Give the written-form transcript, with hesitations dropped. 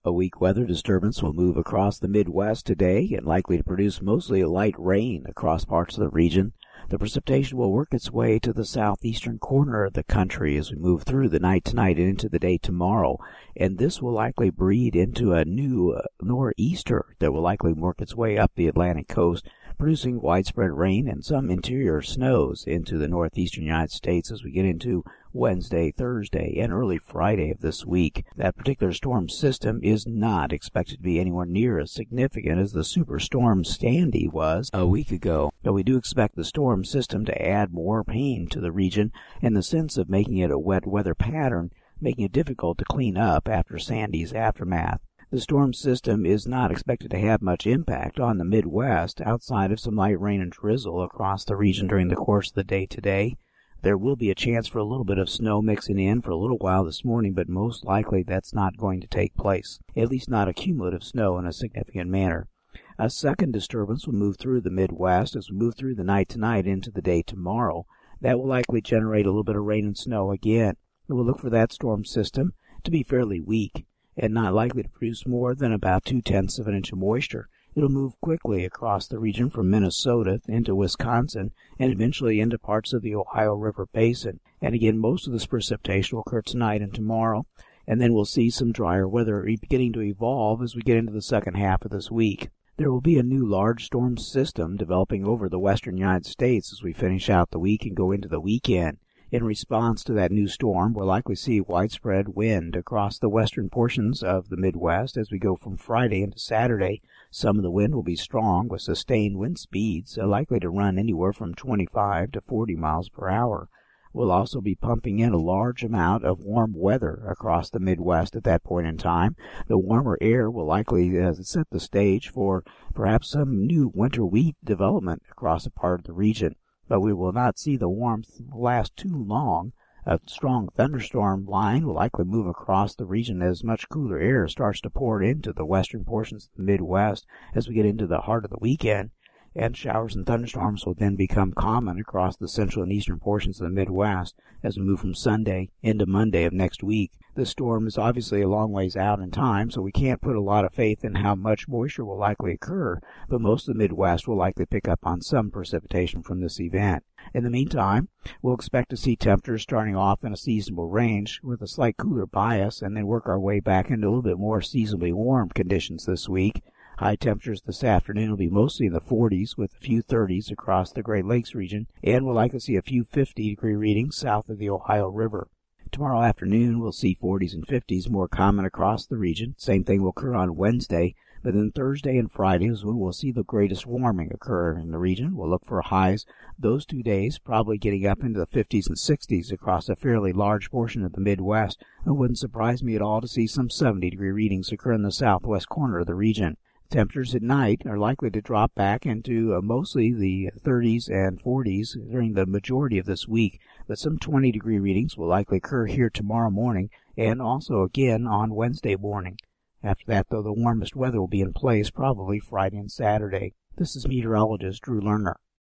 A weak weather disturbance will move across the Midwest today and likely to produce mostly light rain across parts of the region. The precipitation will work its way to the southeastern corner of the country as we move through the night tonight and into the day tomorrow, and this will likely breed into a new nor'easter that will likely work its way up the Atlantic coast, producing widespread rain and some interior snows into the northeastern United States as we get into Wednesday, Thursday, and early Friday of this week. That particular storm system is not expected to be anywhere near as significant as the superstorm Sandy was a week ago, but we do expect the storm system to add more pain to the region in the sense of making it a wet weather pattern, making it difficult to clean up after Sandy's aftermath. The storm system is not expected to have much impact on the Midwest outside of some light rain and drizzle across the region during the course of the day today. There will be a chance for a little bit of snow mixing in for a little while this morning, but most likely that's not going to take place, at least not accumulative snow in a significant manner. A second disturbance will move through the Midwest as we move through the night tonight into the day tomorrow. That will likely generate a little bit of rain and snow again. We'll look for that storm system to be fairly weak and not likely to produce more than about 0.2 of an inch of moisture. It'll move quickly across the region from Minnesota into Wisconsin and eventually into parts of the Ohio River Basin. And again, most of this precipitation will occur tonight and tomorrow, and then we'll see some drier weather beginning to evolve as we get into the second half of this week. There will be a new large storm system developing over the western United States as we finish out the week and go into the weekend. In response to that new storm, we'll likely see widespread wind across the western portions of the Midwest as we go from Friday into Saturday. Some of the wind will be strong with sustained wind speeds likely to run anywhere from 25 to 40 miles per hour. We'll also be pumping in a large amount of warm weather across the Midwest at that point in time. The warmer air will likely set the stage for perhaps some new winter wheat development across a part of the region. But we will not see the warmth last too long. A strong thunderstorm line will likely move across the region as much cooler air starts to pour into the western portions of the Midwest as we get into the heart of the weekend, and showers and thunderstorms will then become common across the central and eastern portions of the Midwest as we move from Sunday into Monday of next week. The storm is obviously a long ways out in time, so we can't put a lot of faith in how much moisture will likely occur, but most of the Midwest will likely pick up on some precipitation from this event. In the meantime, we'll expect to see temperatures starting off in a seasonable range with a slight cooler bias and then work our way back into a little bit more seasonably warm conditions this week. High temperatures this afternoon will be mostly in the 40s with a few 30s across the Great Lakes region, and we'll likely see a few 50-degree readings south of the Ohio River. Tomorrow afternoon, we'll see 40s and 50s more common across the region. Same thing will occur on Wednesday, but then Thursday and Friday is when we'll see the greatest warming occur in the region. We'll look for highs those 2 days, probably getting up into the 50s and 60s across a fairly large portion of the Midwest. It wouldn't surprise me at all to see some 70-degree readings occur in the southwest corner of the region. Temperatures at night are likely to drop back into mostly the 30s and 40s during the majority of this week, but some 20-degree readings will likely occur here tomorrow morning and also again on Wednesday morning. After that, though, the warmest weather will be in place probably Friday and Saturday. This is meteorologist Drew Lerner.